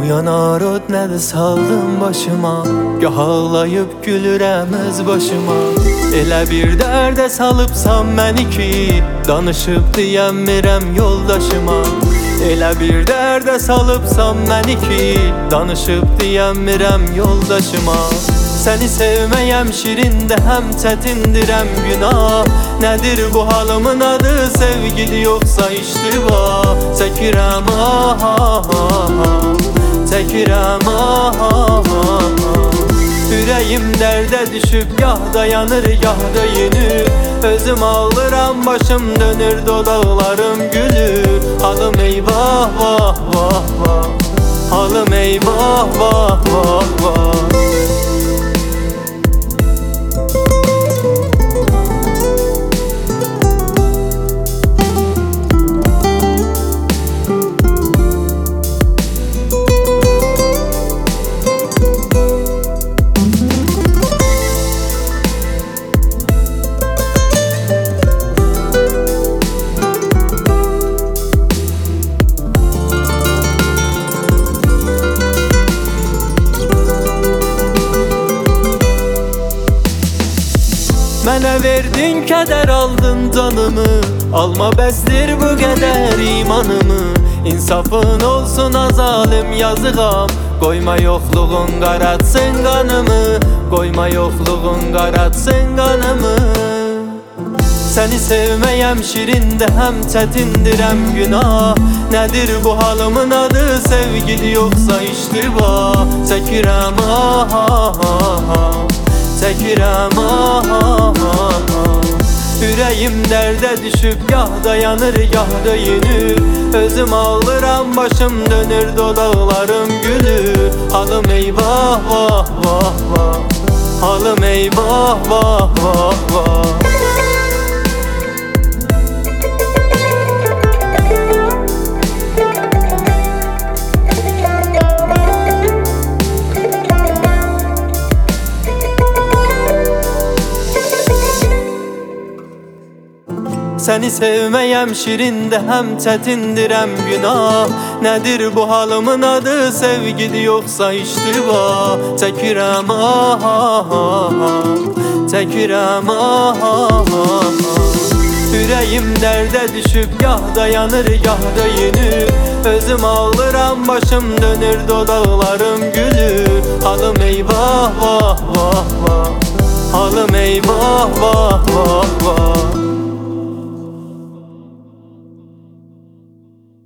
Uyanar ot nədir saldım başıma, gah ağlayıb gülürəm öz başıma. Elə bir dərdə salıbsam məni ki, danışıb deyəmirəm yoldaşıma. Elə bir dərdə salıbsam məni ki, danışıb deyəmirəm yoldaşıma. Səni sevməyəm şirində həm çətindirəm günah. Nədir bu halımın adı, sevgili yoxsa iştiba? Çəkirəm ah ah ah, çəkirəm ah ah ah. Ürəyim dərdə düşüb, gah dayanır, gah da yenir. Özüm ağlıram, başım dönür, dodaqlarım gülür. Halım eyvah vah vah vah, halım eyvah vah vah vah. Mənə verdin kədər, aldın canımı. Alma bəsdir bu qədər imanımı. İnsafın olsun azalim yazığam, qoyma yoxluğun qaratsın qanımı. Qoyma yoxluğun qaratsın qanımı. Səni sevməyəm şirində həm çətindirəm günah. Nədir bu halımın adı, sevgili yoxsa iştiba? Çəkirəm ah ah ah, çəkirəm ah ah ah. Ürəyim dərdə düşüb, gah dayanır, gah da yenir. Özüm ağlıram, başım dönür, dodaqlarım gülür. Halım eyvah vah vah vah, halım eyvah vah vah vah. Səni sevməyəm şirində həm çətindirəm günah. Nədir bu halımın adı, sevgili yoxsa iştiba? Çəkirəm ah ah ah, çəkirəm ah ah ah. Ürəyim dərdə düşüb, gah dayanır, gah da yenir. Özüm ağlıram, başım dönür, dodaqlarım gülür. Halım eyvah vah vah vah, halım eyvah vah vah vah.